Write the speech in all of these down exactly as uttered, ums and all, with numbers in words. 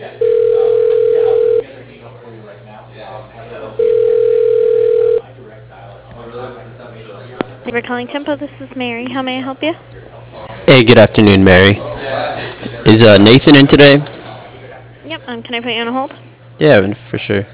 Thank you for calling Tempo. This is Mary. How may I help you? Hey, good afternoon, Mary. Is uh, Nathan in today? Yep. Um, can I put you on a hold? Yeah, for sure.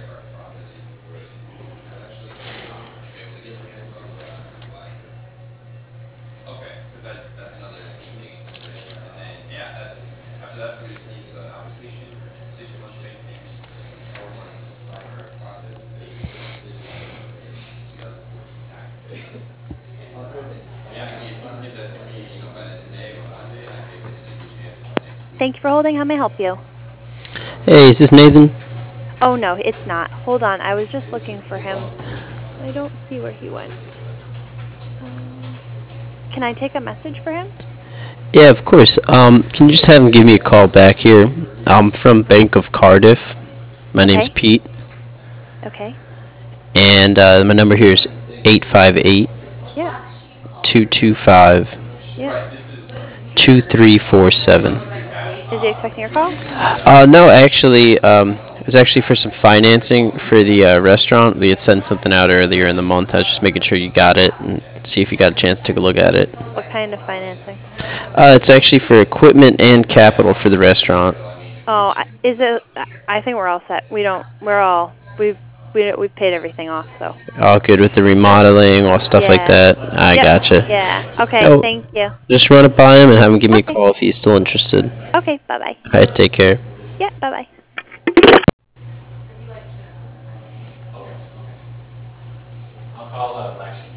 Thank you for holding. How may I help you? Hey, is this Nathan? Oh no, it's not. Hold on. I was just looking for him. I don't see where he went. Um, can I take a message for him? Yeah, of course. Um, can you just have him give me a call back here? I'm from Bank of Cardiff. My name's Okay. Pete, Okay. and uh, my number here is eight five eight, Yep. two two five, Yep. two three four seven. Is he expecting your call? Uh, no, actually, um, it was actually for some financing for the uh, restaurant. We had sent something out earlier in the month. I was just making sure you got it and see if you got a chance to take a look at it. What kind of financing? Uh, it's actually for equipment and capital for the restaurant. Oh, I- is it? I think we're all set. We don't. We're all. We've we we've paid everything off. So. All good with the remodeling, all stuff like Yeah. that. I Yep. gotcha. Yeah. Okay. Oh, Thank you. just run it by him and have him give me a Okay. call if he's still interested. Okay. Bye bye. All right, take care. Yeah. Bye bye.